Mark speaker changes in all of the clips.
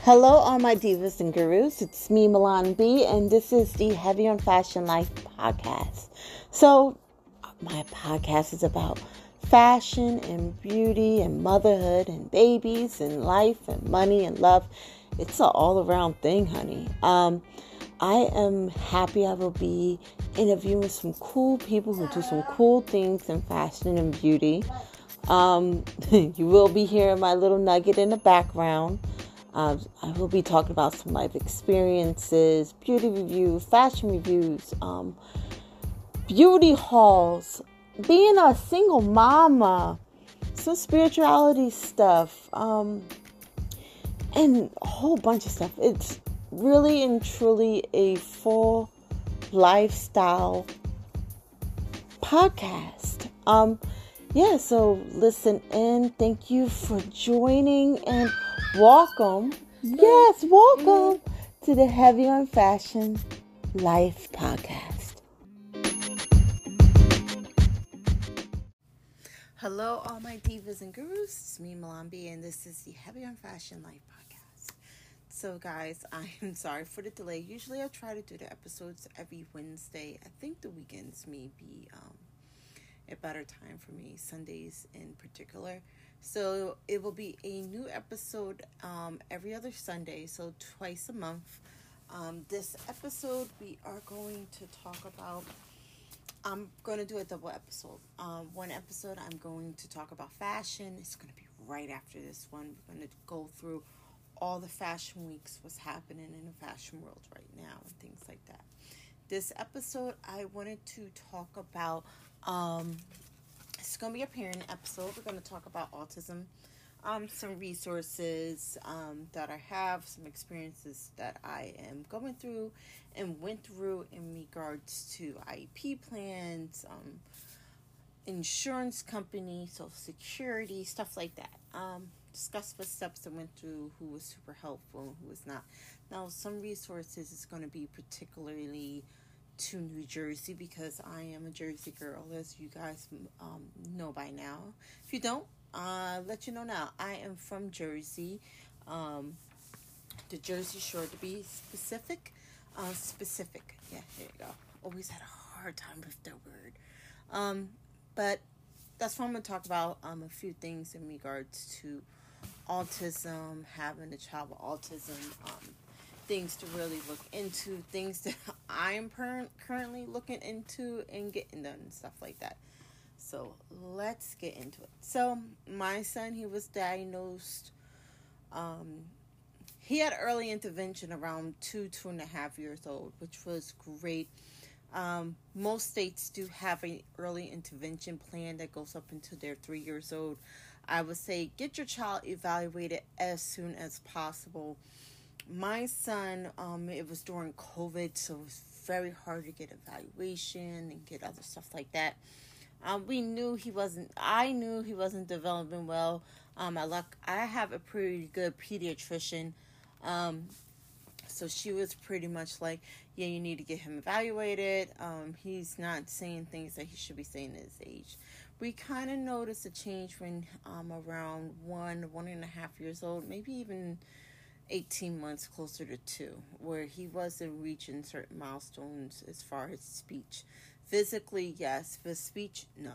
Speaker 1: Hello, all my divas and gurus. It's me, Milan B, and this is the Heavy on Fashion Life podcast. So, my podcast is about fashion and beauty and motherhood and babies and life and money and love. It's an all-around thing, honey. I am happy I will be interviewing some cool people who do some cool things in fashion and beauty. You will be hearing my little nugget in the background. I will be talking about some life experiences, beauty reviews, fashion reviews, beauty hauls, being a single mama, some spirituality stuff, and a whole bunch of stuff. It's really and truly a full lifestyle podcast. So listen in. Thank you for joining and welcome to the Heavy on Fashion Life podcast. Hello, all my divas and gurus. It's me, Malambi, and this is the Heavy on Fashion Life podcast. So, guys, I am sorry for the delay. Usually, I try to do the episodes every Wednesday. I think the weekends may be a better time for me, Sundays in particular. So it will be a new episode every other Sunday, so twice a month. This episode we are going to talk about, I'm going to do a double episode. One episode I'm going to talk about fashion. It's going to be right after this one. We're going to go through all the fashion weeks, what's happening in the fashion world right now and things like that. This episode I wanted to talk about it's going to be a parent episode. We're going to talk about autism, some resources that I have, some experiences that I am going through and went through in regards to IEP plans, insurance company, Social Security, stuff like that. Discuss what steps I went through, who was super helpful, who was not. Now, some resources is going to be particularly to New Jersey because I am a Jersey girl, as you guys know by now. If you don't, let you know now. I am from Jersey, the Jersey Shore to be specific. Yeah, there you go. Always had a hard time with that word. But that's what I'm going to talk about. A few things in regards to autism, having a child with autism, things to really look into, things that I am currently looking into and getting done and stuff like that. So let's get into it. So my son, he was diagnosed, he had early intervention around 2.5 years old, which was great. Most states do have an early intervention plan that goes up until they're 3 years old. I would say get your child evaluated as soon as possible. My son, it was during COVID, so it was very hard to get evaluation and get other stuff like that. I knew he wasn't developing well. I have a pretty good pediatrician. So she was pretty much like, yeah, you need to get him evaluated. He's not saying things that he should be saying at his age. We kind of noticed a change when around 1.5 years old, maybe even 18 months closer to 2, where he wasn't reaching certain milestones as far as speech. Physically, yes, but speech, no.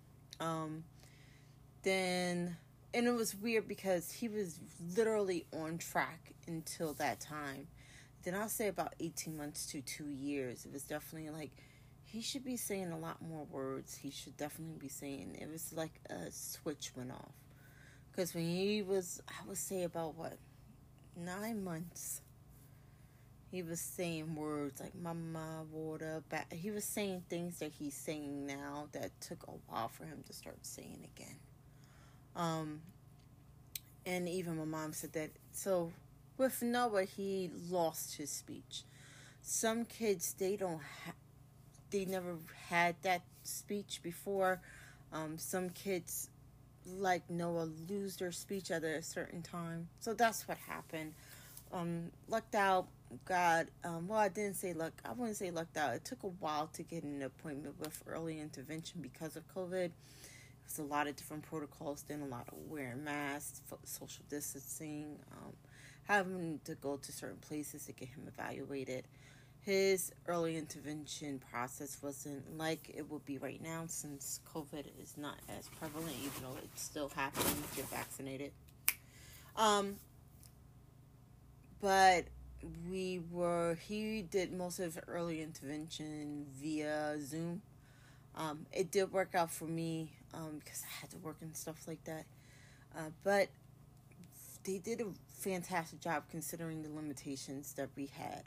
Speaker 1: And it was weird because he was literally on track until that time. Then I'll say about 18 months to 2 years. It was definitely like, he should be saying a lot more words. He should definitely be saying, it was like a switch went off. Because when he was, I would say about 9 months, he was saying words like mama, water, back. He was saying things that he's saying now that took a while for him to start saying again. And even my mom said that. So with Noah, he lost his speech. Some kids, they never had that speech before. Some kids like Noah lose their speech at a certain time. So that's what happened. Lucked out, God, I didn't say luck. I wouldn't say lucked out. It took a while to get an appointment with early intervention because of COVID. It was a lot of different protocols, then a lot of wearing masks, social distancing. having to go to certain places to get him evaluated. His early intervention process wasn't like it would be right now, since COVID is not as prevalent, even though it's still happening if you're vaccinated. But he did most of his early intervention via Zoom. It did work out for me because I had to work and stuff like that. But they did a fantastic job considering the limitations that we had.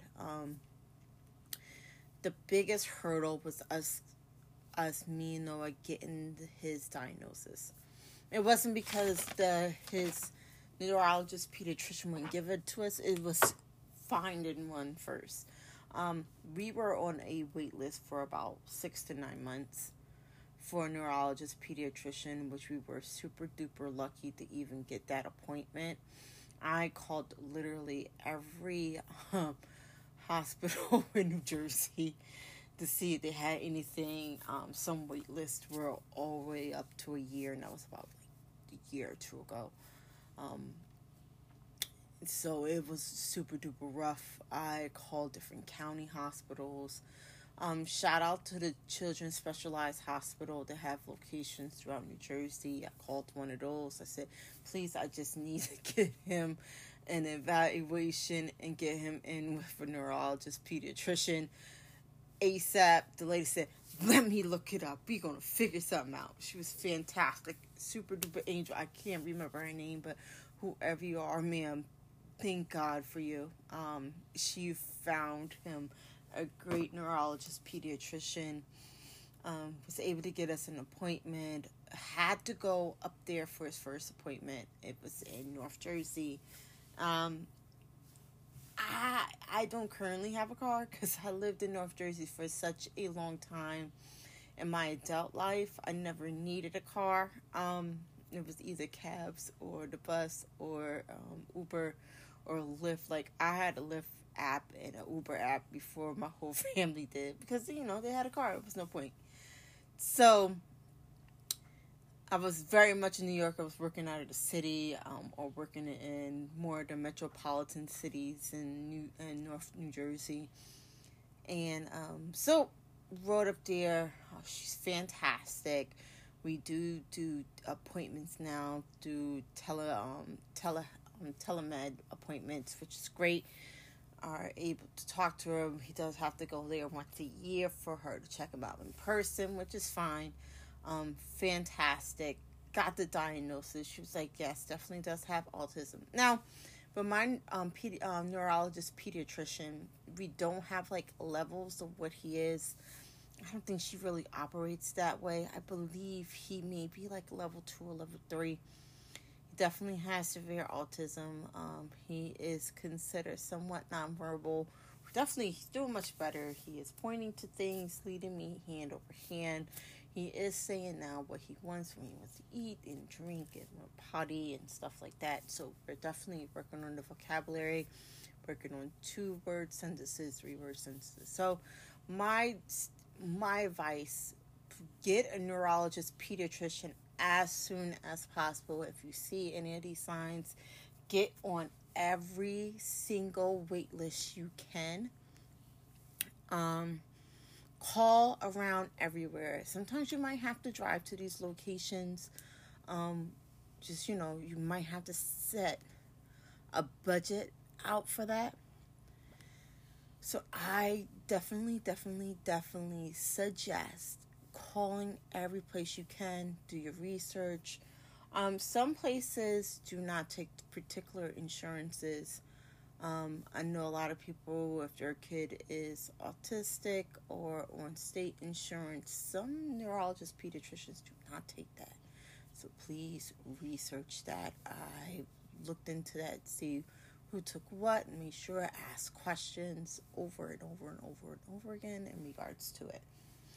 Speaker 1: The biggest hurdle was me and Noah getting his diagnosis. It wasn't because his neurologist pediatrician wouldn't give it to us. It was finding one first. We were on a wait list for about 6 to 9 months for a neurologist pediatrician, which we were super duper lucky to even get that appointment. I called literally every hospital in New Jersey to see if they had anything. Some wait lists were all the way up to a year, and that was about like a year or two ago. So it was super duper rough. I called different county hospitals. Shout out to the Children's Specialized Hospital that have locations throughout New Jersey. I called one of those. I said, please, I just need to get him an evaluation and get him in with a neurologist pediatrician ASAP. The lady said, let me look it up. We're going to figure something out. She was fantastic. Super duper angel. I can't remember her name, but whoever you are, ma'am, thank God for you. She found him a great neurologist pediatrician. Was able to get us an appointment. Had to go up there for his first appointment. It was in North Jersey. I don't currently have a car because I lived in North Jersey for such a long time. In my adult life, I never needed a car. It was either cabs or the bus or Uber or Lyft. Like, I had a Lyft app and an Uber app before my whole family did because, they had a car. It was no point. So I was very much in New York. I was working out of the city or working in more of the metropolitan cities in North New Jersey. And so rode up there. Oh, she's fantastic. We do appointments now, do telemed appointments, which is great. Are able to talk to her. He does have to go there once a year for her to check him out in person, which is fine. Fantastic. Got the diagnosis. She was like, yes, definitely does have autism. Now, but my neurologist pediatrician, we don't have like levels of what he is. I don't think she really operates that way. I believe he may be like level 2 or level 3. He definitely has severe autism. He is considered somewhat nonverbal. Definitely, he's doing much better. He is pointing to things, leading me hand over hand. He is saying now what he wants when he wants to eat and drink and potty and stuff like that. So we're definitely working on the vocabulary, working on 2-word sentences, 3-word sentences. So my advice, get a neurologist pediatrician as soon as possible. If you see any of these signs, get on every single wait list you can. Call around everywhere. Sometimes you might have to drive to these locations. You might have to set a budget out for that. So I definitely suggest calling every place you can. Do your research. Some places do not take particular insurances. I know a lot of people, if their kid is autistic or on state insurance, some neurologist pediatricians do not take that. So please research that. I looked into that, see who took what, and make sure I ask questions over and over and over and over again in regards to it.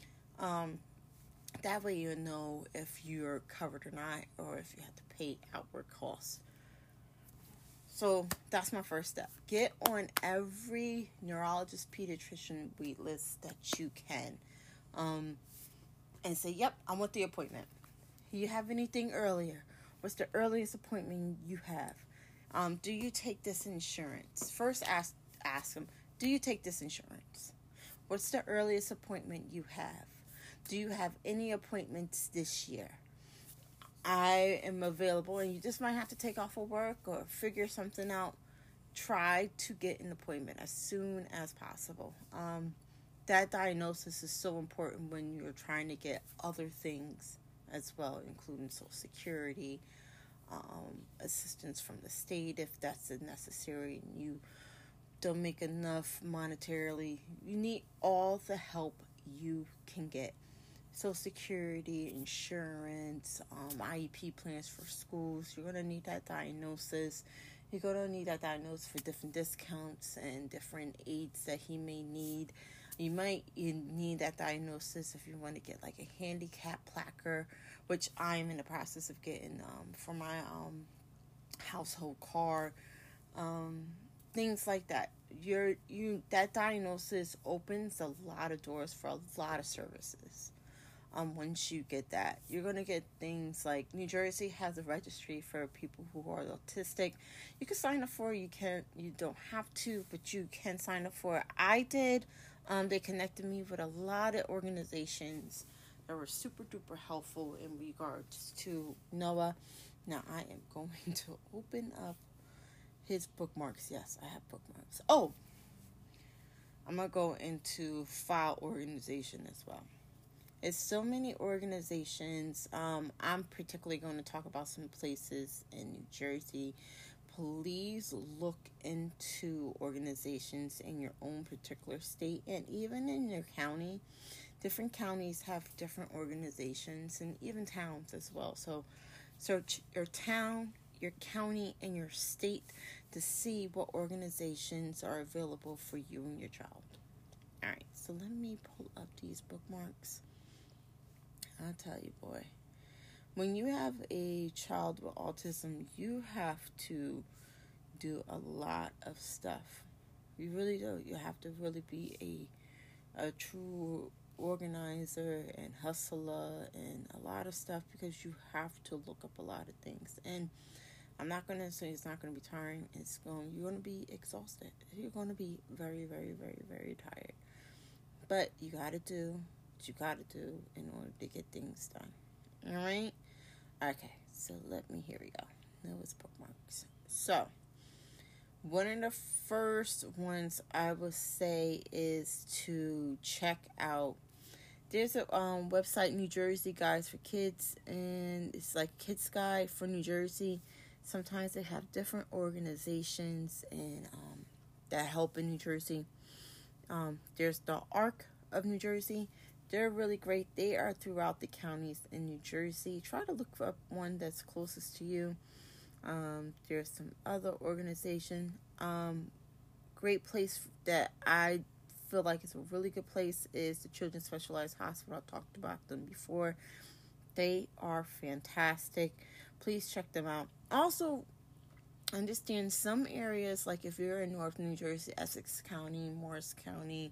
Speaker 1: That way you'll know if you're covered or not, or if you have to pay outward costs. So that's my first step. Get on every neurologist pediatrician wait list that you can. And say, yep, I want the appointment. You have anything earlier? What's the earliest appointment you have? Do you take this insurance? First, ask them, do you take this insurance? What's the earliest appointment you have? Do you have any appointments this year? I am available, and you just might have to take off of work or figure something out. Try to get an appointment as soon as possible. That diagnosis is so important when you're trying to get other things as well, including Social Security, assistance from the state if that's necessary, and you don't make enough monetarily. You need all the help you can get. Social Security, insurance, IEP plans for schools. You're going to need that diagnosis. You're going to need that diagnosis for different discounts and different aids that he may need. You might need that diagnosis if you want to get like a handicap placard, which I'm in the process of getting for my household car. Things like that. That diagnosis opens a lot of doors for a lot of services. Once you get that, you're going to get things like New Jersey has a registry for people who are autistic. You can sign up for it. You don't have to, but you can sign up for it. I did. They connected me with a lot of organizations that were super duper helpful in regards to Noah. Now I am going to open up his bookmarks. Yes, I have bookmarks. Oh, I'm going to go into file organization as well. It's so many organizations. I'm particularly going to talk about some places in New Jersey. Please look into organizations in your own particular state and even in your county. Different counties have different organizations and even towns as well. So search your town, your county, and your state to see what organizations are available for you and your child. All right, so let me pull up these bookmarks. I'll tell you, boy, when you have a child with autism, you have to do a lot of stuff. You really do. You have to really be a true organizer and hustler and a lot of stuff, because you have to look up a lot of things. And I'm not going to say it's not going to be tiring. You're going to be exhausted. You're going to be very, very, very, very tired. But you got to do what you got to do in order to get things done. All right? Okay, so here we go. Noah's bookmarks. So, one of the first ones I would say is to check out. There's a website, New Jersey Guides for Kids, and it's like Kids Guide for New Jersey. Sometimes they have different organizations and that help in New Jersey. There's the ARC of New Jersey. They're really great. They are throughout the counties in New Jersey. Try to look up one that's closest to you. There's some other organization. Great place that I feel like it's a really good place is the Children's Specialized Hospital. I talked about them before. They are fantastic. Please check them out. Also, understand some areas, like if you're in North New Jersey, Essex County, Morris County,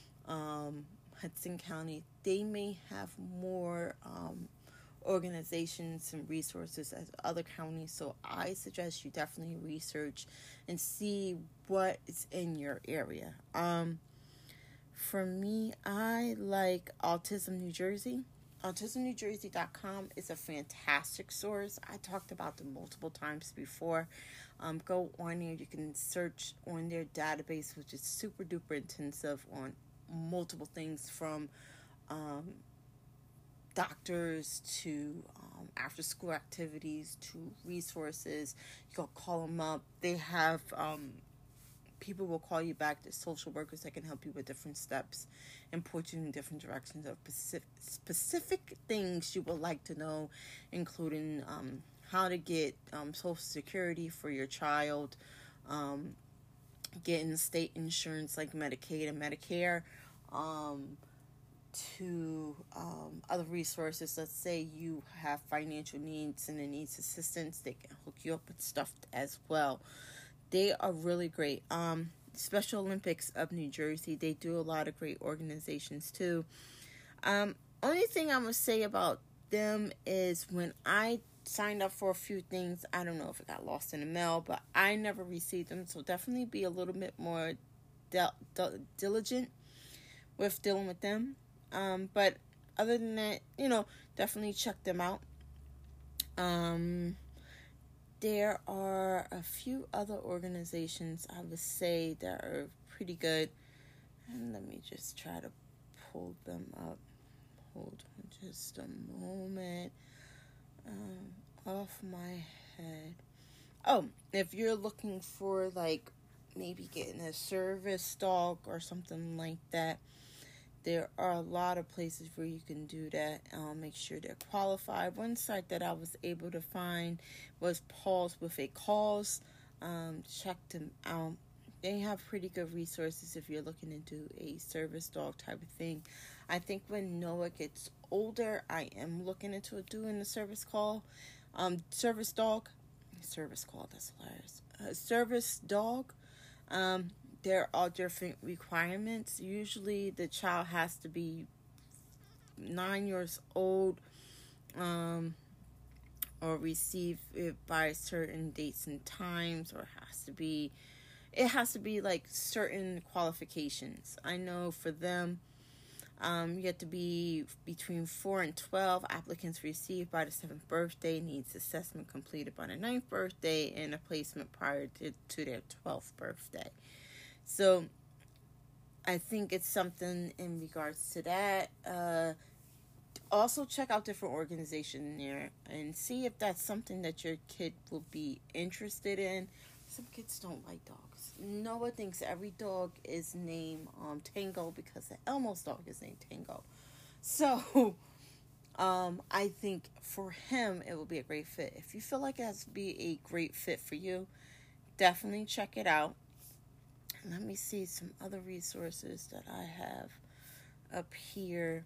Speaker 1: Hudson County, they may have more organizations and resources as other counties. So I suggest you definitely research and see what is in your area. For me, I like Autism New Jersey. AutismNewJersey.com is a fantastic source. I talked about them multiple times before. Go on there. You can search on their database, which is super duper intensive on multiple things from doctors to after school activities to resources. You can call them up. They have people will call you back. There's social workers that can help you with different steps and point you in different directions of specific things you would like to know, including how to get Social Security for your child, getting state insurance like Medicaid and Medicare, to other resources. Let's say you have financial needs and it needs assistance, they can hook you up with stuff as well. They are really great. Special Olympics of New Jersey, they do a lot of great organizations too. Only thing I'm going to say about them is when I signed up for a few things. I don't know if it got lost in the mail, but I never received them. So definitely be a little bit more diligent with dealing with them. But other than that, definitely check them out. There are a few other organizations I would say that are pretty good. And let me just try to pull them up. Hold on just a moment. Off my head. Oh, if you're looking for like maybe getting a service dog or something like that, there are a lot of places where you can do that. Make sure they're qualified. One site that I was able to find was Paws with a Cause. Check them out. They have pretty good resources if you're looking to do a service dog type of thing. I think when Noah gets older, I am looking into doing the service dog. That's hilarious. Service dog. There are different requirements. Usually the child has to be 9 years old, or receive it by certain dates and times, or it has to be like certain qualifications. I know for them, you have to be between 4 and 12. Applicants received by the 7th birthday, needs assessment completed by the 9th birthday, and a placement prior to their 12th birthday. So I think it's something in regards to that. Also check out different organizations there and see if that's something that your kid will be interested in. Some kids don't like dogs. Noah thinks every dog is named Tango because the Elmo's dog is named Tango. So I think for him it will be a great fit. If you feel like it has to be a great fit for you, definitely check it out. Let me see some other resources that I have up here.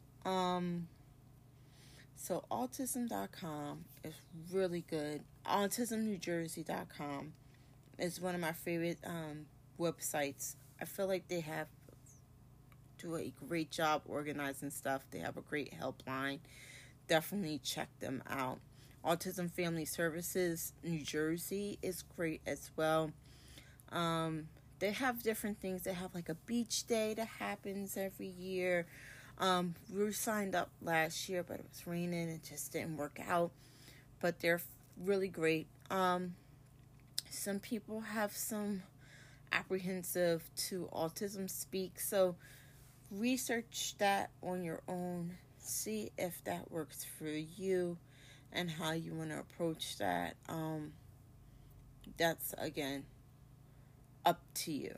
Speaker 1: So autism.com is really good. autismnewjersey.com is one of my favorite websites. I feel like they do a great job organizing stuff. They have a great helpline. Definitely check them out. Autism Family Services New Jersey is great as well. They have different things. They have like a beach day that happens every year. We were signed up last year, but it was raining. It just didn't work out. But they're really great. Some people have some apprehensive to autism speak, so research that on your own. See if that works for you and how you want to approach that. That's again up to you.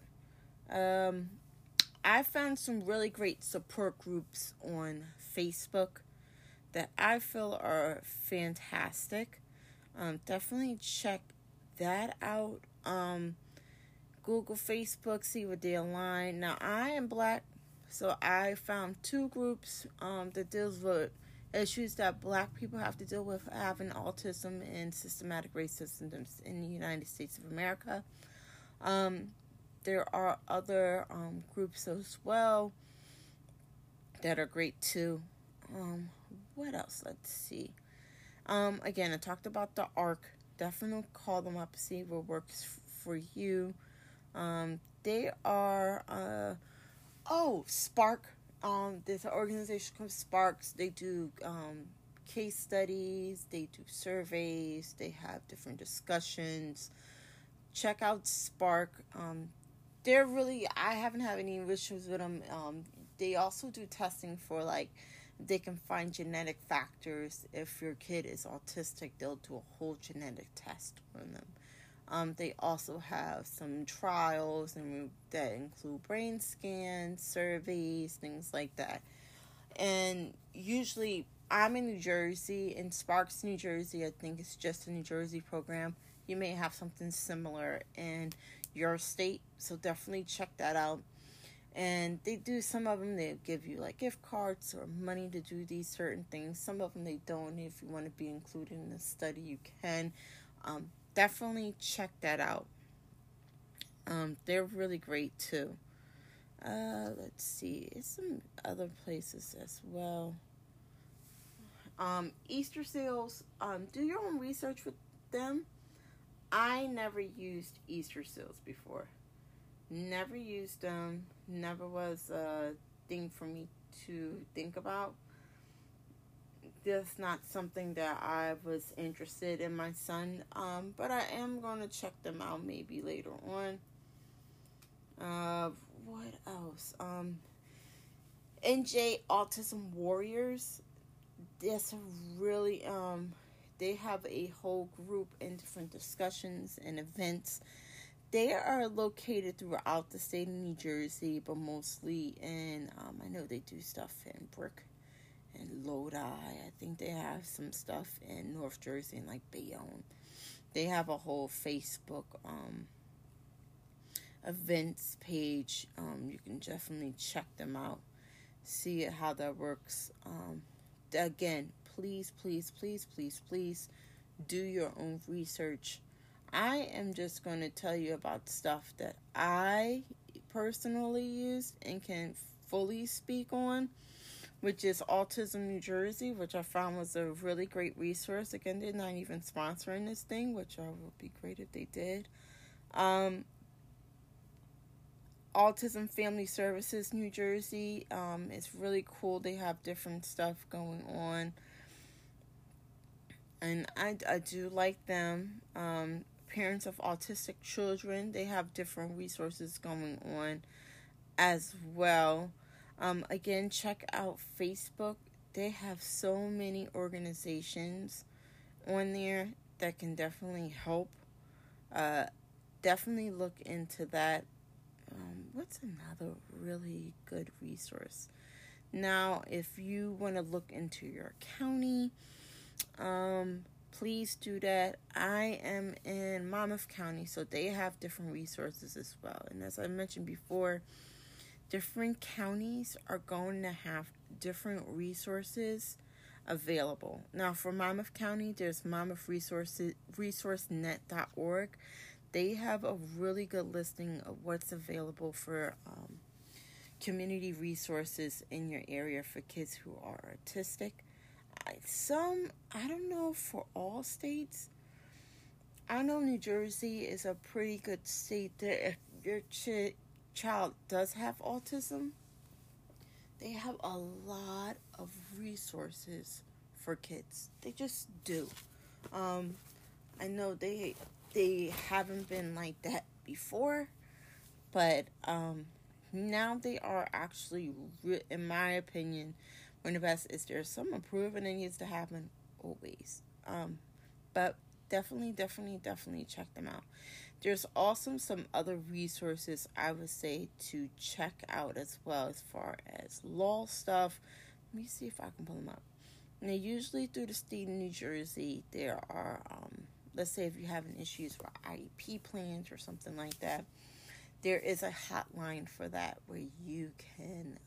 Speaker 1: I found some really great support groups on Facebook that I feel are fantastic. Definitely check that out. Google, Facebook, see what they align. Now, I am Black, so I found 2 groups that deals with issues that Black people have to deal with having autism and systematic racism in the United States of America. There are other groups as well that are great too. What else? Let's see. Again, I talked about the ARC. Definitely call them up, see what works for you. They are, Spark. There's an organization called Sparks. They do case studies. They do surveys. They have different discussions. Check out Spark. I haven't had any issues with them. They also do testing for, like, they can find genetic factors. If your kid is autistic, they'll do a whole genetic test on them. They also have some trials that include brain scans, surveys, things like that. And usually, I'm in New Jersey, in Sparks, New Jersey. I think it's just a New Jersey program. You may have something similar in your state, so definitely check that out. And they do, some of them, they give you like gift cards or money to do these certain things. Some of them they don't. If you want to be included in the study, you can. Definitely check that out. They're really great too. Let's see, it's some other places as well. Easter seals, do your own research with them. I never used Easter seals before. Never used them. Never was a thing for me to think about. That's not something that I was interested in my son. But I am going to check them out maybe later on. What else? NJ Autism Warriors. That's a really they have a whole group and different discussions and events. They are located throughout the state of New Jersey, but mostly in I know they do stuff in Brick and Lodi. I think they have some stuff in North Jersey and like Bayonne. They have a whole Facebook events page. You can definitely check them out, see how that works. Again, please do your own research. I am just going to tell you about stuff that I personally used and can fully speak on, which is Autism New Jersey, which I found was a really great resource. Again, they're not even sponsoring this thing, which would be great if they did. Autism Family Services New Jersey. It's really cool. They have different stuff going on. And I do like them. Parents of autistic children, they have different resources going on as well. Again, check out Facebook. They have so many organizations on there that can definitely help. Definitely look into that. What's another really good resource? Now, if you want to look into your county, please do that. I am in Monmouth County, so they have different resources as well. And as I mentioned before, different counties are going to have different resources available. Now, for Monmouth County, there's resourcenet.org. They have a really good listing of what's available for community resources in your area for kids who are autistic. I don't know for all states. I know New Jersey is a pretty good state there. If your child does have autism, they have a lot of resources for kids. They just do. I know they haven't been like that before, but now they are actually, in my opinion, one of the best. Is there some improvement that needs to happen? Always. But definitely check them out. There's also some other resources I would say to check out as well, as far as law stuff. Let me see if I can pull them up. Now, usually through the state of New Jersey, there are let's say if you're having issues with IEP plans or something like that, there is a hotline for that where you can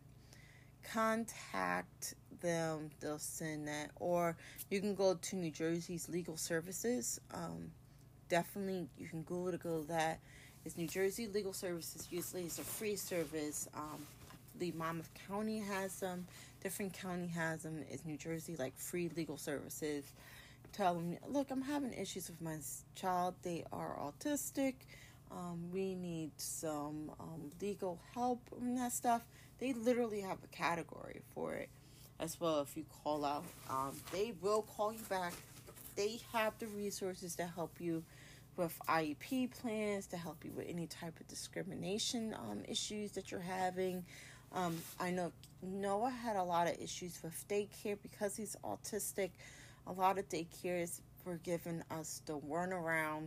Speaker 1: contact them. They'll send that, or you can go to New Jersey's legal services. Definitely, you can Google that. It's New Jersey Legal Services. Usually, it's a free service. The Monmouth County has them. Different county has them. It's New Jersey, like, free legal services. Tell them, look, I'm having issues with my child. They are autistic. We need some legal help and that stuff. They literally have a category for it as well. If you call out, they will call you back. They have the resources to help you with IEP plans, to help you with any type of discrimination issues that you're having. I know Noah had a lot of issues with daycare because he's autistic. A lot of daycares were giving us the runaround,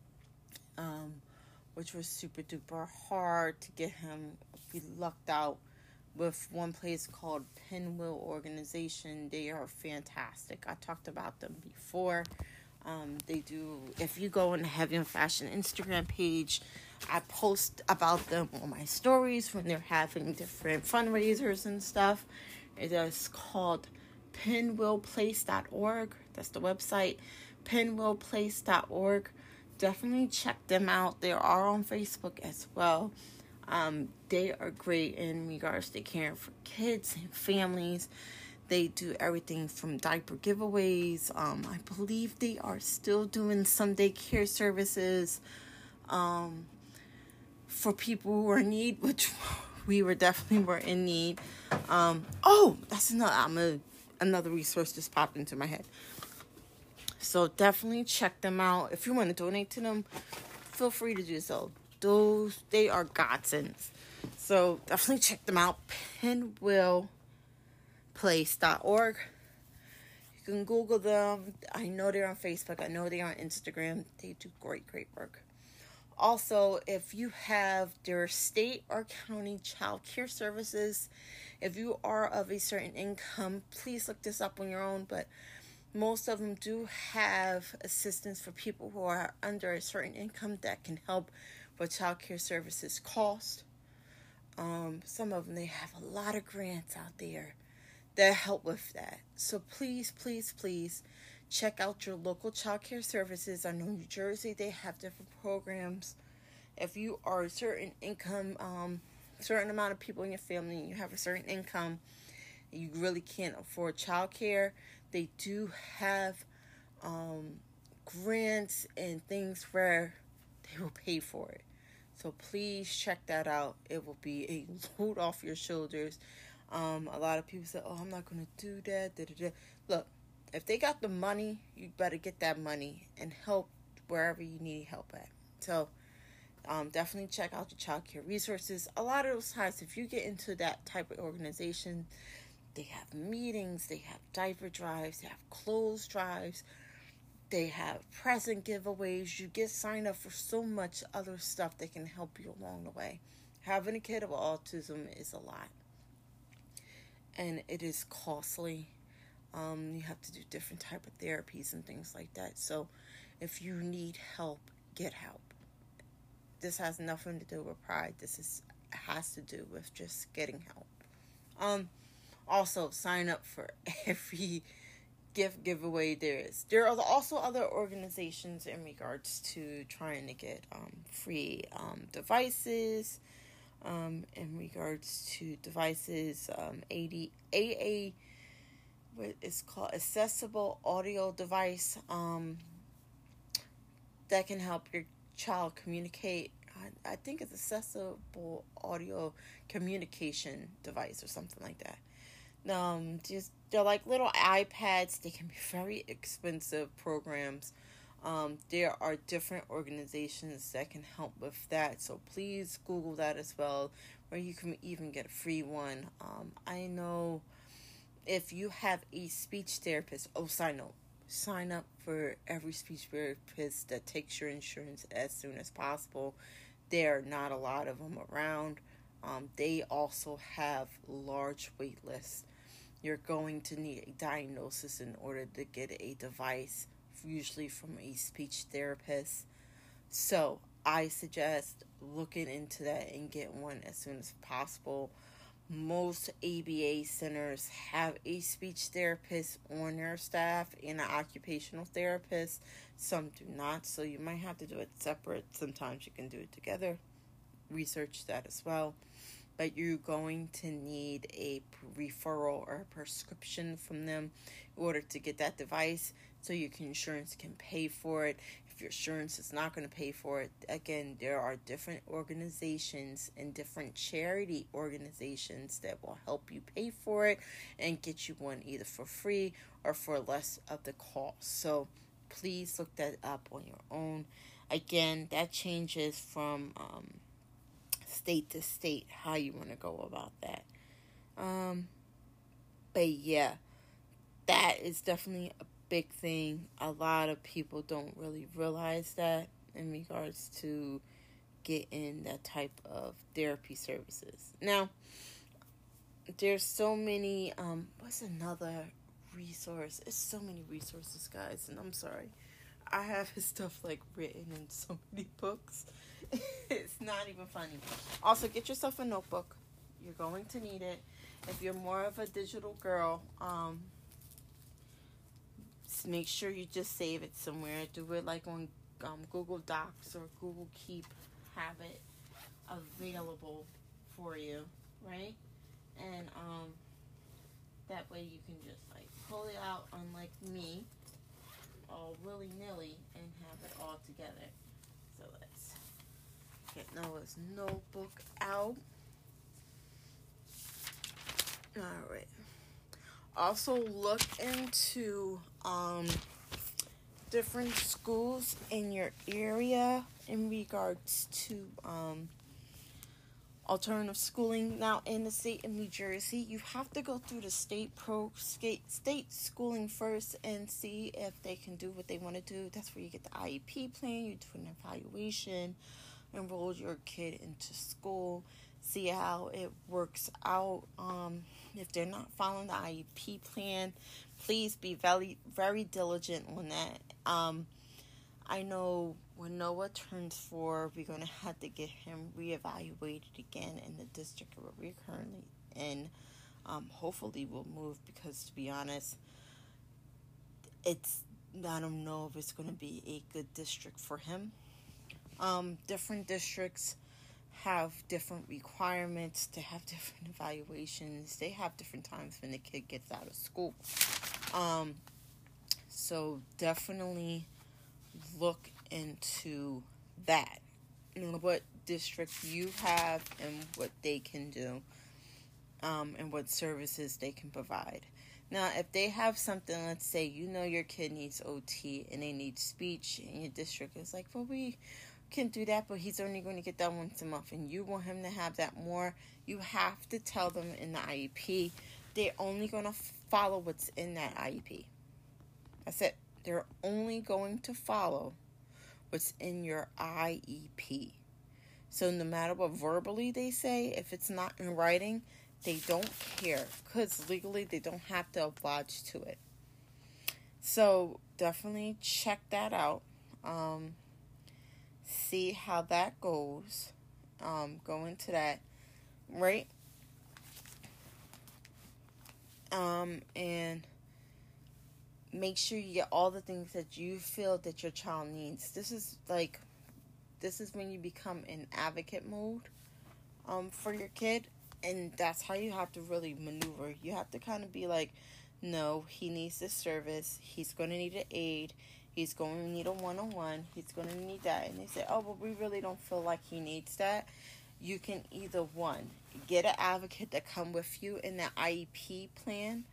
Speaker 1: which was super duper hard to get him. We lucked out with one place called Pinwheel Organization. They are fantastic. I talked about them before. They do, if you go on the Heavy on Fashion Instagram page, I post about them on my stories when they're having different fundraisers and stuff. It is called pinwheelplace.org. That's the website, pinwheelplace.org. Definitely check them out. They are on Facebook as well. They are great in regards to caring for kids and families. They do everything from diaper giveaways. I believe they are still doing some daycare services for people who are in need, which we were in need. That's another resource just popped into my head. So definitely check them out. If you want to donate to them, feel free to do so. They are godsends. So definitely check them out. Pinwheelplace.org. You can Google them. I know they're on Facebook. I know they're on Instagram. They do great work. Also, if you have their state or county child care services, if you are of a certain income, please look this up on your own, but most of them do have assistance for people who are under a certain income that can help with child care services cost. Some of them, they have a lot of grants out there that help with that. So please check out your local child care services. I know New Jersey, they have different programs. If you are a certain income, certain amount of people in your family, and you have a certain income, you really can't afford child care, they do have grants and things where they will pay for it. So please check that out. It will be a load off your shoulders. A lot of people say, "Oh, I'm not going to do that." Look, if they got the money, you better get that money and help wherever you need help at. So definitely check out your child care resources. A lot of those times, if you get into that type of organization, they have meetings, they have diaper drives, they have clothes drives, they have present giveaways. You get signed up for so much other stuff that can help you along the way. Having a kid with autism is a lot, and it is costly. You have to do different type of therapies and things like that. So if you need help, get help. This has nothing to do with pride. Has to do with just getting help. Also, sign up for every giveaway there is. There are also other organizations in regards to trying to get free devices. In regards to devices, AA, what is called accessible audio device, that can help your child communicate. I think it's accessible audio communication device or something like that. They're like little iPads. They can be very expensive programs. There are different organizations that can help with that. So please Google that as well, where you can even get a free one. I know if you have a speech therapist, sign up for every speech therapist that takes your insurance as soon as possible. There are not a lot of them around. They also have large wait lists. You're going to need a diagnosis in order to get a device, usually from a speech therapist. So I suggest looking into that and get one as soon as possible. Most ABA centers have a speech therapist on their staff and an occupational therapist. Some do not, so you might have to do it separate. Sometimes you can do it together. Research that as well. But you're going to need a referral or a prescription from them in order to get that device, so your insurance can pay for it. If your insurance is not going to pay for it, again, there are different organizations and different charity organizations that will help you pay for it and get you one either for free or for less of the cost. So please look that up on your own. Again, that changes from state to state how you want to go about that. But yeah, that is definitely a big thing. A lot of people don't really realize that in regards to getting that type of therapy services. Now, there's so many, what's another resource? It's so many resources, guys, and I'm sorry. I have his stuff like written in so many books. It's not even funny. Also, get yourself a notebook. You're going to need it. If you're more of a digital girl, make sure you just save it somewhere. Do it like on Google Docs or Google Keep. Have it available for you, right? And That way you can just like pull it out, unlike me, all willy-nilly, and have it all together. So let's get Noah's notebook out. Alright. Also look into different schools in your area in regards to alternative schooling. Now, in the state of New Jersey, you have to go through the state schooling first and see if they can do what they want to do. That's where you get the IEP plan, you do an evaluation, enroll your kid into school, see how it works out. If they're not following the IEP plan, please be very, very diligent on that. I know when Noah turns 4, we're going to have to get him reevaluated again in the district where we're currently in. Hopefully we'll move, because to be honest, I don't know if it's going to be a good district for him. Different districts have different requirements. They have different evaluations. They have different times when the kid gets out of school. So definitely look into that. What district you have and what they can do, and what services they can provide. Now, if they have something, let's say your kid needs OT and they need speech, and your district is like, well, we can do that, but he's only going to get that once a month, and you want him to have that more, you have to tell them in the IEP they're only going to follow what's in that IEP. That's it. They're only going to follow what's in your IEP. So no matter what verbally they say, if it's not in writing, they don't care, because legally they don't have to oblige to it. So definitely check that out. See how that goes. Go into that, right? And make sure you get all the things that you feel that your child needs. This is when you become in advocate mode for your kid, and that's how you have to really maneuver. You have to kind of be like, no, he needs this service, he's going to need an aid, he's going to need a one-on-one, he's going to need that. And they say, oh, well, we really don't feel like he needs that. You can either, one, get an advocate to come with you in the IEP plan,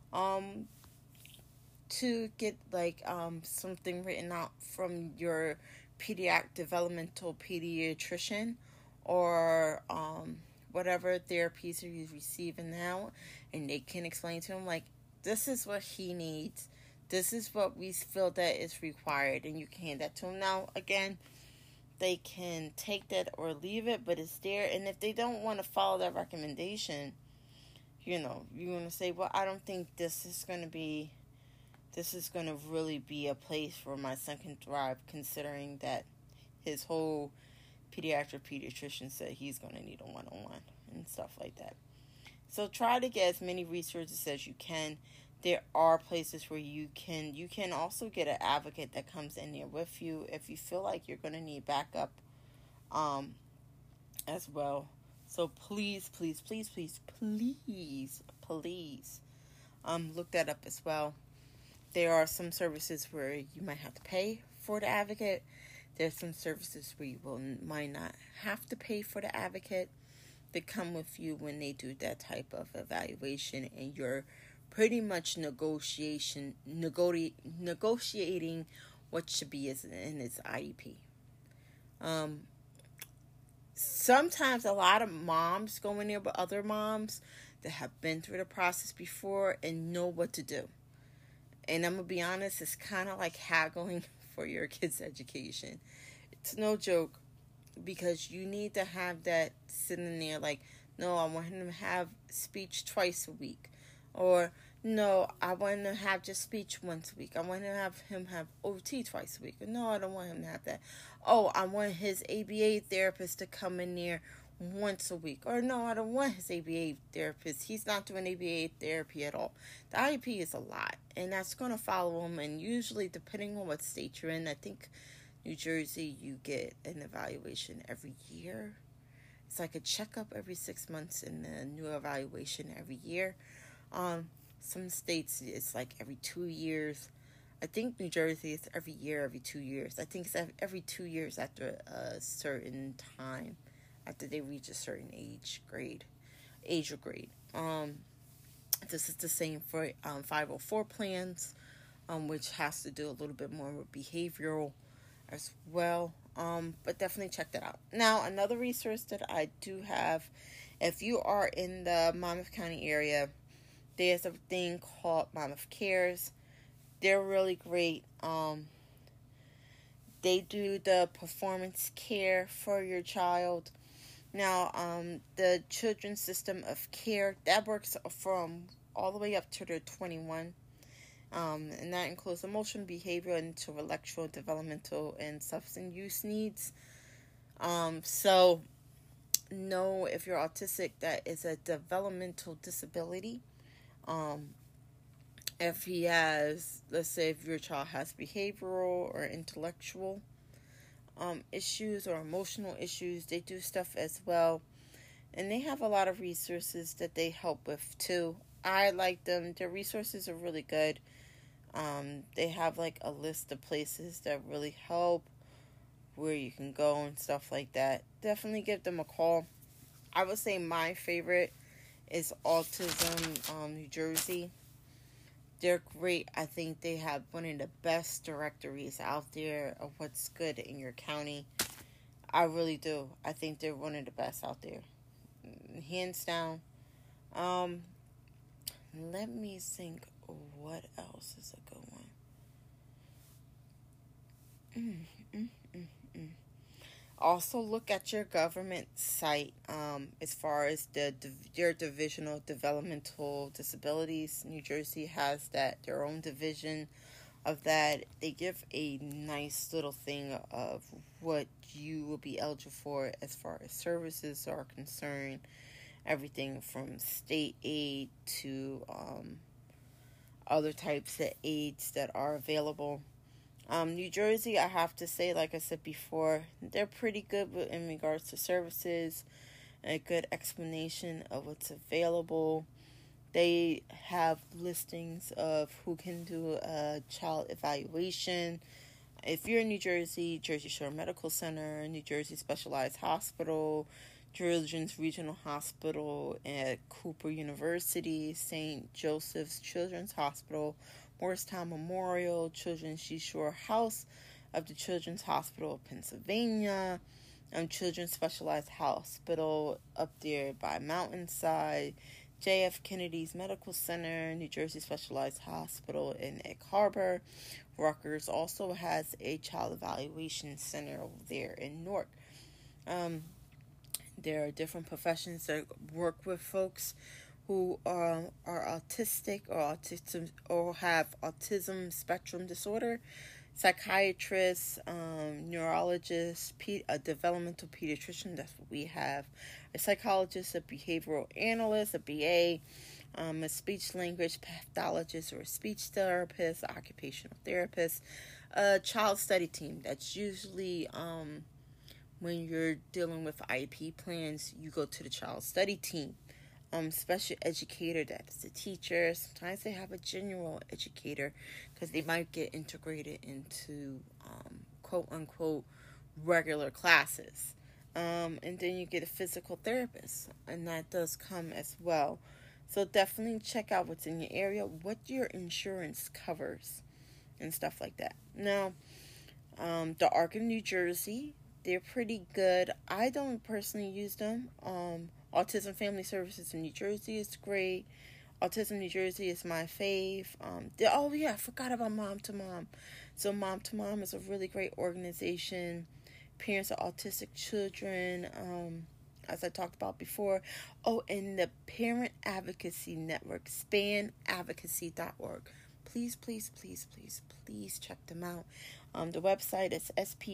Speaker 1: to get something written out from your developmental pediatrician, or whatever therapies are you receiving now, and they can explain to him, like, this is what he needs, this is what we feel that is required, and you can hand that to him. Now, again, they can take that or leave it, but it's there. And if they don't want to follow that recommendation, you're going to say, well, I don't think this is going to really be a place where my son can thrive, considering that his whole pediatrician said he's going to need a one-on-one and stuff like that. So try to get as many resources as you can. There are places where you can also get an advocate that comes in there with you if you feel like you're going to need backup as well. So please, please, please, please, please, please look that up as well. There are some services where you might have to pay for the advocate. There's some services where you might not have to pay for the advocate. They come with you when they do that type of evaluation, and you're pretty much negotiating what should be in its IEP. Sometimes a lot of moms go in there with other moms that have been through the process before and know what to do. And I'm going to be honest, it's kind of like haggling for your kid's education. It's no joke, because you need to have that sitting there like, no, I want him to have speech twice a week. Or, no, I want him to have just speech once a week. I want him have OT twice a week. Or, no, I don't want him to have that. Oh, I want his ABA therapist to come in there once a week. Or, no, I don't want his ABA therapist. He's not doing ABA therapy at all. The IEP is a lot, and that's going to follow him. And usually, depending on what state you're in, I think New Jersey, you get an evaluation every year. It's like a checkup every 6 months and a new evaluation every year. Some states it's like every 2 years. I think New Jersey is every year, every 2 years. I think it's every 2 years after a certain time, after they reach a certain age or grade. This is the same for 504 plans, which has to do a little bit more with behavioral as well. But definitely check that out. Now, another resource that I do have, if you are in the Monmouth County area, there's a thing called Monmouth Cares. They're really great. They do the performance care for your child. Now, the Children's System of Care, that works from all the way up to the 21. And that includes emotional, behavioral, intellectual, developmental, and substance use needs. So know if you're autistic, that is a developmental disability. If he has, let's say, if your child has behavioral or intellectual issues or emotional issues, they do stuff as well. And they have a lot of resources that they help with too. I like them. Their resources are really good. They have like a list of places that really help, where you can go and stuff like that. Definitely give them a call. I would say my favorite is Autism New Jersey. They're great. I think they have one of the best directories out there of what's good in your county. I really do. I think they're one of the best out there. Hands down. Let me think what else is a good one. Also, look at your government site as far as their divisional developmental disabilities. New Jersey has their own division of that. They give a nice little thing of what you will be eligible for as far as services are concerned. Everything from state aid to other types of aids that are available. New Jersey, I have to say, like I said before, they're pretty good in regards to services, a good explanation of what's available. They have listings of who can do a child evaluation. If you're in New Jersey, Jersey Shore Medical Center, New Jersey Specialized Hospital, Children's Regional Hospital at Cooper University, St. Joseph's Children's Hospital, Morristown Memorial, Children's Seashore House of the Children's Hospital of Pennsylvania, Children's Specialized Hospital up there by Mountainside, J.F. Kennedy's Medical Center, New Jersey Specialized Hospital in Egg Harbor. Rutgers also has a child evaluation center over there in Newark. There are different professions that work with folks who are autistic or have autism spectrum disorder. Psychiatrists, neurologists, a developmental pediatrician, that's what we have. A psychologist, a behavioral analyst, a BA, a speech language pathologist or a speech therapist, occupational therapist, a child study team. That's usually when you're dealing with IEP plans, you go to the child study team. Special educator, that's a teacher. Sometimes they have a general educator because they might get integrated into quote unquote regular classes. And then you get a physical therapist, and that does come as well. So definitely check out what's in your area, what your insurance covers, and stuff like that. Now, the ARC in New Jersey, they're pretty good. I don't personally use them. Autism Family Services in New Jersey is great. Autism New Jersey is my fave. I forgot about Mom to Mom. So Mom to Mom is a really great organization. Parents of autistic children, as I talked about before. Oh, and the Parent Advocacy Network, spanadvocacy.org. Please, please, please, please, please check them out. The website is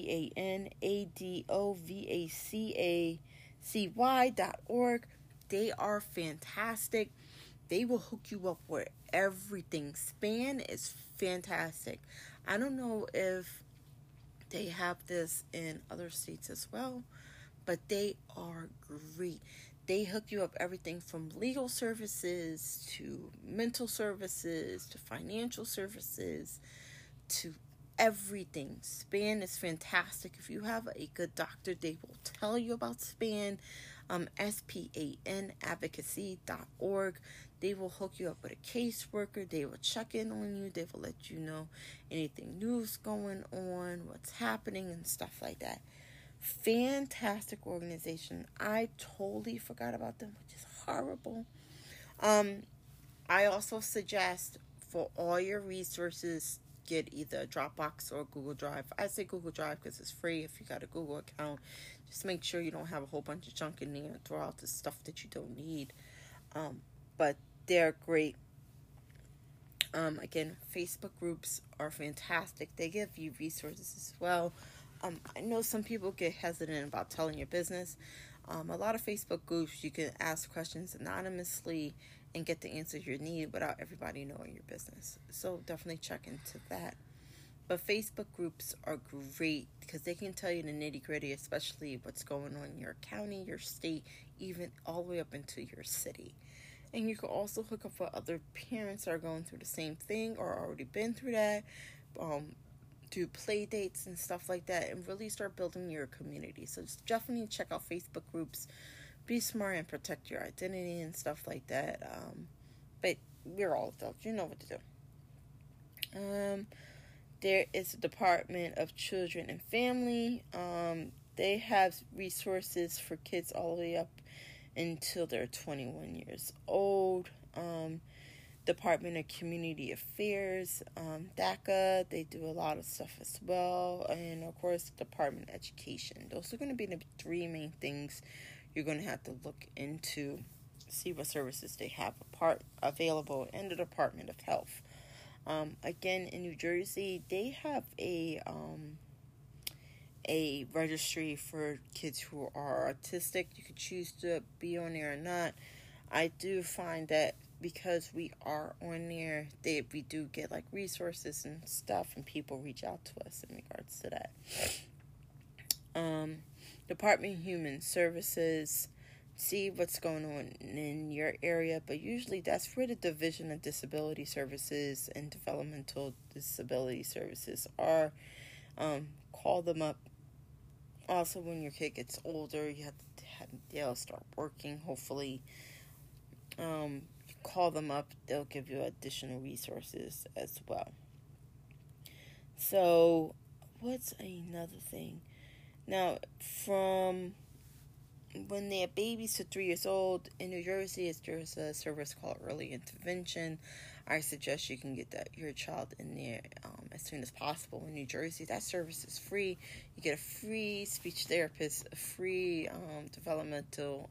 Speaker 1: spanadvocacy.org. They are fantastic. They will hook you up with everything. Span is fantastic. I don't know if they have this in other states as well, but they are great. They hook you up everything from legal services to mental services to financial services to everything. SPAN is fantastic. If you have a good doctor, they will tell you about SPAN. SPAN advocacy.org. They will hook you up with a caseworker. They will check in on you. They will let you know anything new's going on, what's happening, and stuff like that. Fantastic organization. I totally forgot about them, which is horrible. I also suggest for all your resources, get either Dropbox or Google Drive. I say Google Drive because it's free if you got a Google account. Just make sure you don't have a whole bunch of junk in there and throw out the stuff that you don't need. But they're great. Again, Facebook groups are fantastic. They give you resources as well. I know some people get hesitant about telling your business. A lot of Facebook groups, you can ask questions anonymously and get the answers you need without everybody knowing your business. So definitely check into that. But Facebook groups are great because they can tell you the nitty-gritty, especially what's going on in your county, your state, even all the way up into your city. And you can also hook up with other parents that are going through the same thing or already been through that. Do play dates and stuff like that, and really start building your community. So just definitely check out Facebook groups. Be smart and protect your identity and stuff like that. But we're all adults. You know what to do. There is a Department of Children and Family. They have resources for kids all the way up until they're 21 years old. Department of Community Affairs, DACA, they do a lot of stuff as well. And of course, Department of Education. Those are going to be the three main things you're going to have to look into, see what services they have available in the Department of Health. Again, in New Jersey, they have a registry for kids who are autistic. You could choose to be on there or not. I do find that because we are on there, we do get like resources and stuff, and people reach out to us in regards to that. Department of Human Services, see what's going on in your area, but usually that's for the Division of Disability Services and Developmental Disability Services are. Call them up. Also, when your kid gets older, they'll start working, hopefully. Call them up. They'll give you additional resources as well. So, what's another thing? Now, from when they're babies to 3 years old, in New Jersey, there's a service called Early Intervention. I suggest you can get your child in there as soon as possible. In New Jersey, that service is free. You get a free speech therapist, a free developmental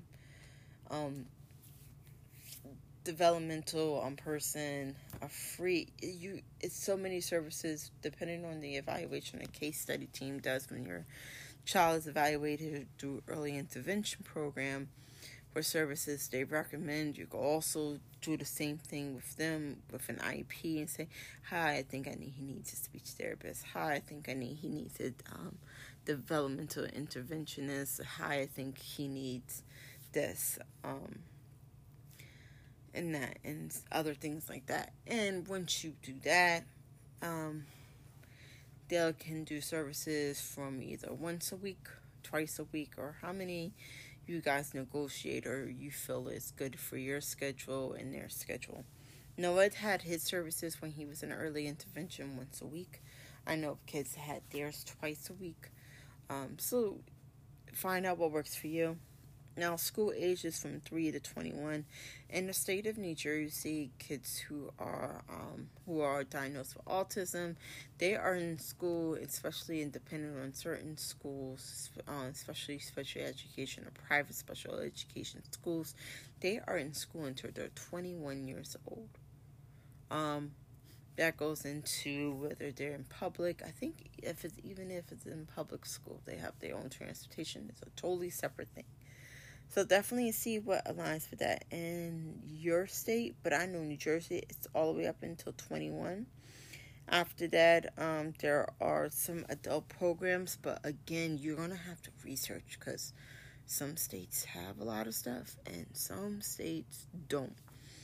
Speaker 1: person, a free. It's so many services depending on the evaluation a case study team does when your child is evaluated through early intervention program for services they recommend. You can also do the same thing with them with an IEP and say, hi, I think he needs a speech therapist. Hi, I think he needs a developmental interventionist. Hi, I think he needs this and that and other things like that. And once you do that, they can do services from either once a week, twice a week, or how many you guys negotiate or you feel is good for your schedule and their schedule. Noah had his services when he was in early intervention once a week. I know kids had theirs twice a week. So find out what works for you. Now, school age is from 3 to 21. In the state of New Jersey, kids who are diagnosed with autism, they are in school, especially depending on certain schools, especially special education or private special education schools. They are in school until they're 21 years old. That goes into whether they're in public. I think even if it's in public school, they have their own transportation. It's a totally separate thing. So definitely see what aligns with that in your state. But I know New Jersey, it's all the way up until 21. After that, there are some adult programs. But again, you're going to have to research because Some states have a lot of stuff, and some states don't.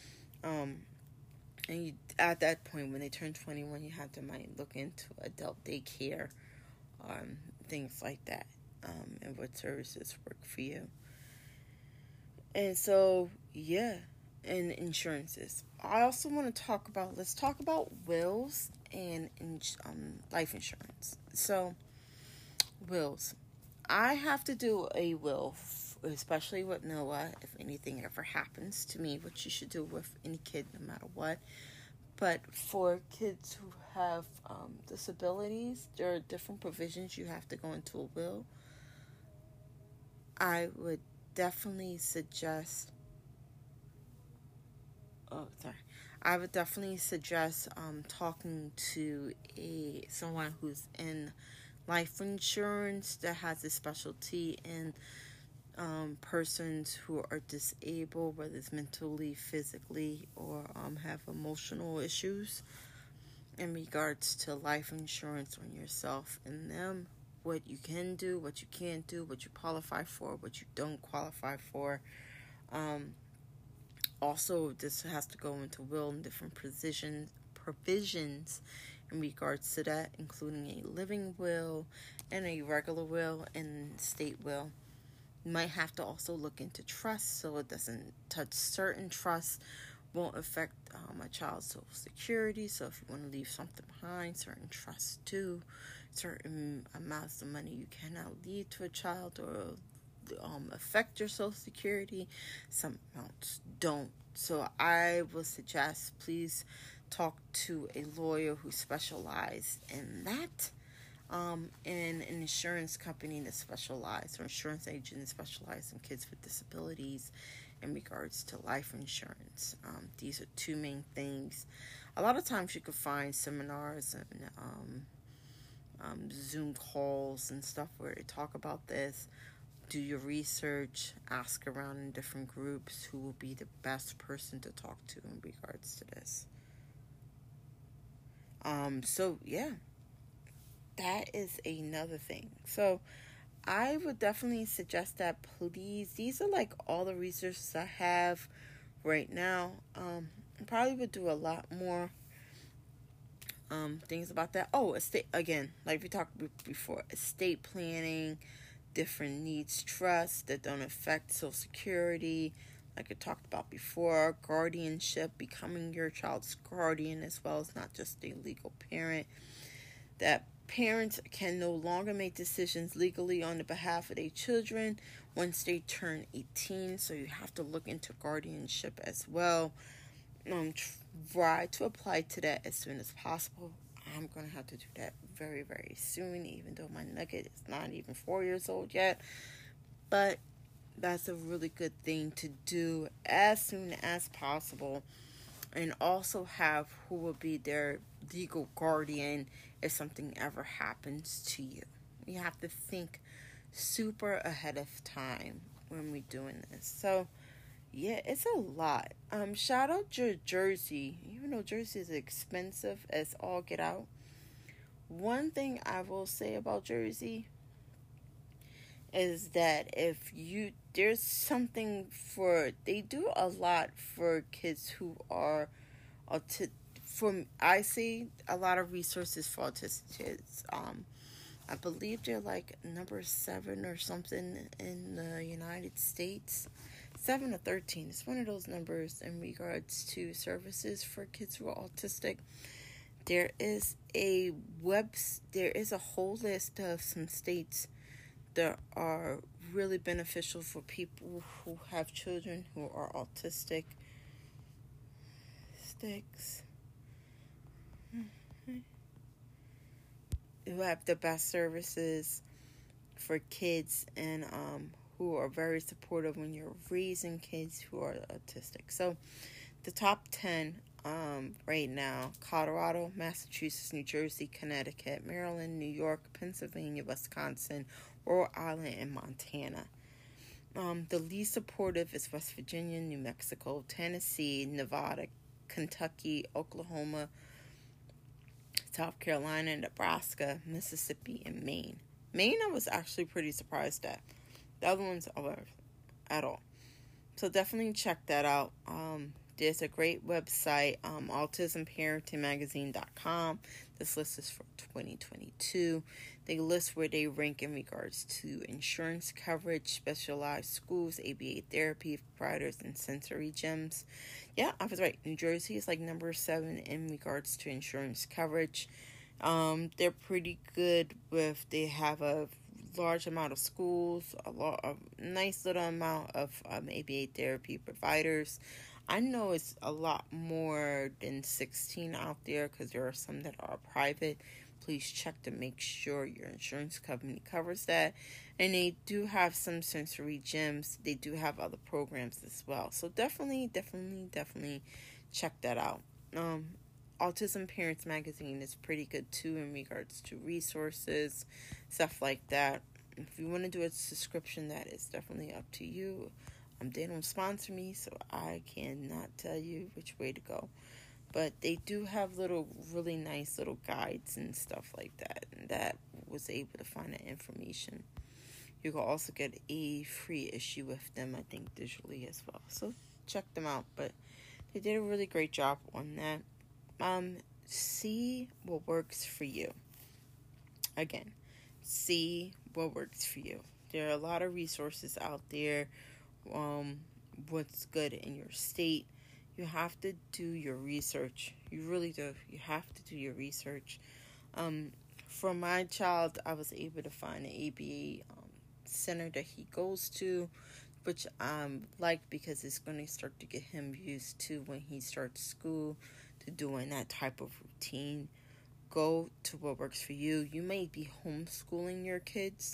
Speaker 1: And you, at that point, when they turn 21, you have to might look into adult daycare, things like that, and what services work for you. And so, yeah, and insurances. I also want to let's talk about wills and life insurance. So, wills. I have to do a will, especially with Noah, if anything ever happens to me, which you should do with any kid no matter what. But for kids who have disabilities, there are different provisions you have to go into a will. I would definitely suggest. Oh, sorry. I would definitely suggest talking to someone who's in life insurance that has a specialty in persons who are disabled, whether it's mentally, physically, or have emotional issues in regards to life insurance on yourself and them, what you can do, what you can't do, what you qualify for, what you don't qualify for. Also, this has to go into will and different provisions in regards to that, including a living will and a regular will and state will. You might have to also look into trust so it doesn't touch certain trusts, won't affect a child's social security. So if you want to leave something behind, certain trusts do. Certain amounts of money you cannot leave to a child or affect your social security. Some amounts don't. So I will suggest please talk to a lawyer who specializes in that. And an insurance company that specializes, or insurance agent that specializes in kids with disabilities in regards to life insurance. These are two main things. A lot of times you can find seminars and Zoom calls and stuff where they talk about this. Do your research, ask around in different groups who will be the best person to talk to in regards to this. So yeah. That is another thing. So I would definitely suggest that please. These are like all the resources I have right now. I probably would do a lot more things about that. Oh, estate again, like we talked before, estate planning, different needs trusts that don't affect Social Security, like I talked about before, guardianship, becoming your child's guardian as well as not just a legal parent. That parents can no longer make decisions legally on the behalf of their children once they turn 18, so you have to look into guardianship as well. Try to apply to that as soon as possible. I'm going to have to do that very, very soon, even though my nugget is not even 4 years old yet. But that's a really good thing to do as soon as possible. And also have who will be their legal guardian if something ever happens to you. You have to think super ahead of time when we're doing this. So, yeah, it's a lot. Shout out to Jersey. Even though Jersey is expensive as all get out. One thing I will say about Jersey is that there's something they do a lot for kids who are autistic. I see a lot of resources for autistic kids. I believe they're like number 7 or something in the United States. 7 or 13. It's one of those numbers in regards to services for kids who are autistic. There is a whole list of some states that are really beneficial for people who have children who are autistic. Who have the best services for kids and who are very supportive when you're raising kids who are autistic. So the top 10 right now: Colorado, Massachusetts, New Jersey, Connecticut, Maryland, New York, Pennsylvania, Wisconsin, Rhode Island, and Montana. The least supportive is West Virginia, New Mexico, Tennessee, Nevada, Kentucky, Oklahoma, South Carolina, Nebraska, Mississippi, and Maine. Maine I was actually pretty surprised at. The other ones aren't at all. So definitely check that out. There's a great website, autismparentingmagazine.com. This list is for 2022. They list where they rank in regards to insurance coverage, specialized schools, ABA therapy providers, and sensory gyms. Yeah, I was right. New Jersey is like number 7 in regards to insurance coverage. They're pretty good they have a large amount of schools, a nice little amount of ABA therapy providers. I know it's a lot more than 16 out there because there are some that are private. Please check to make sure your insurance company covers that. And they do have some sensory gyms. They do have other programs as well. So definitely check that out. Autism Parents Magazine is pretty good too in regards to resources, stuff like that. If you want to do a subscription, that is definitely up to you. They don't sponsor me, so I cannot tell you which way to go. But they do have really nice little guides and stuff like that. And that was able to find that information. You can also get a free issue with them, I think, digitally as well. So check them out. But they did a really great job on that. See what works for you. Again, see what works for you. There are a lot of resources out there. What's good in your state. You have to do your research. You really do. You have to do your research. For my child, I was able to find an ABA center that he goes to, which I like because it's going to start to get him used to when he starts school to doing that type of routine. Go to what works for you. You may be homeschooling your kids.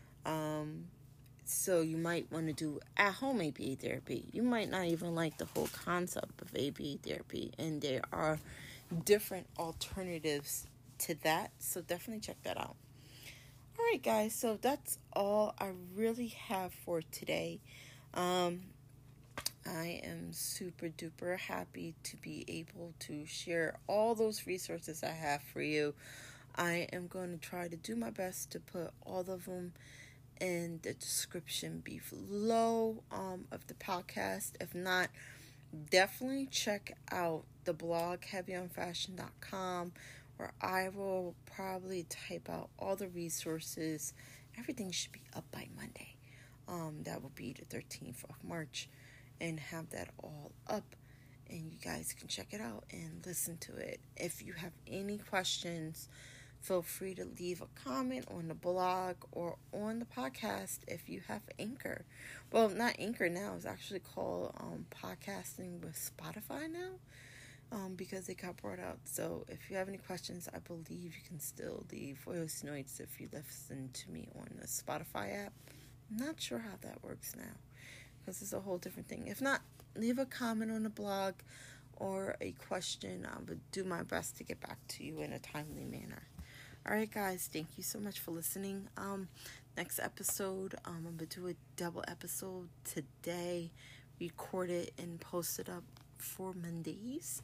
Speaker 1: So you might want to do at-home ABA therapy. You might not even like the whole concept of ABA therapy. And there are different alternatives to that. So definitely check that out. All right, guys. So that's all I really have for today. I am super duper happy to be able to share all those resources I have for you. I am going to try to do my best to put all of them in the description below of the podcast. If not, definitely check out the blog heavyonfashion.com, where I will probably type out all the resources. Everything should be up by Monday. That will be the 13th of March, and have that all up, and you guys can check it out and listen to it. If you have any questions, feel free to leave a comment on the blog or on the podcast if you have Anchor. Well, not Anchor now. It's actually called Podcasting with Spotify now, because it got brought out. So if you have any questions, I believe you can still leave voice notes if you listen to me on the Spotify app. I'm not sure how that works now, because it's a whole different thing. If not, leave a comment on the blog or a question. I would do my best to get back to you in a timely manner. All right, guys, thank you so much for listening. Next episode, I'm going to do a double episode today, record it and post it up for Mondays.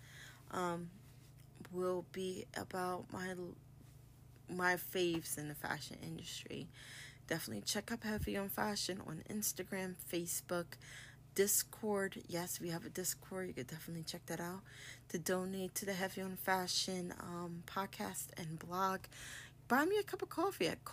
Speaker 1: Will be about my faves in the fashion industry. Definitely check up Heavy on Fashion on Instagram, Facebook, Discord. Yes, we have a Discord. You could definitely check that out. To donate to the Heavy on Fashion podcast and blog, buy me a cup of coffee at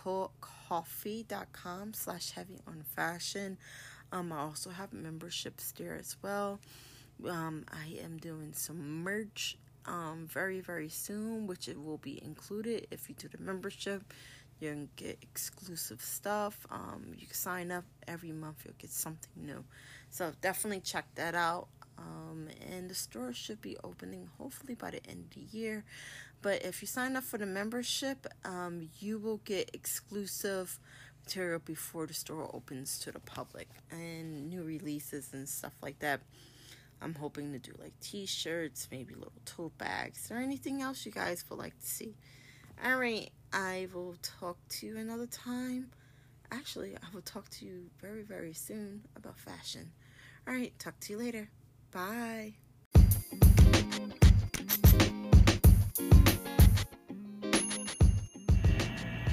Speaker 1: coffee.com/heavyonfashion. I also have memberships there as well. I am doing some merch very, very soon, which it will be included if you do the membership. You can get exclusive stuff. You can sign up every month. You'll get something new. So definitely check that out. And the store should be opening hopefully by the end of the year. But if you sign up for the membership, you will get exclusive material before the store opens to the public, and new releases and stuff like that. I'm hoping to do like t-shirts, maybe little tote bags, or anything else you guys would like to see. All right, I will talk to you another time. Actually, I will talk to you very, very soon about fashion. All right, talk to you later. Bye.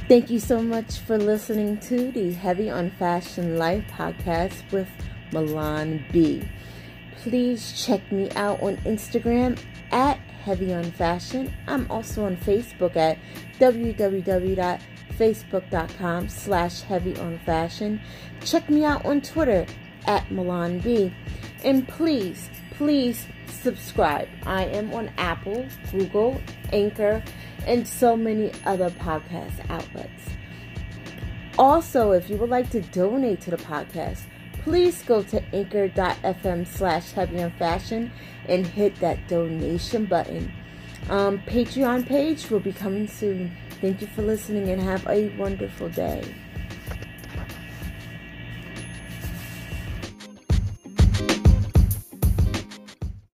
Speaker 1: Thank you so much for listening to the Heavy on Fashion Life podcast with Milan B. Please check me out on Instagram at Heavy on Fashion. I'm also on Facebook at www.facebook.com/Heavy on Fashion. Check me out on Twitter at Milan B. And please subscribe. I am on Apple, Google, Anchor, and so many other podcast outlets. Also, if you would like to donate to the podcast, please go to anchor.fm/Heavy on Fashion and hit that donation button. Patreon page will be coming soon. Thank you for listening and have a wonderful day.